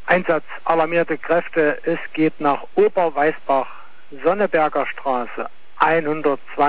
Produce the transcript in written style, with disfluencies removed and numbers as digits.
Einsatz alarmierte Kräfte. Es geht nach Oberweißbach, Sonneberger Straße 120.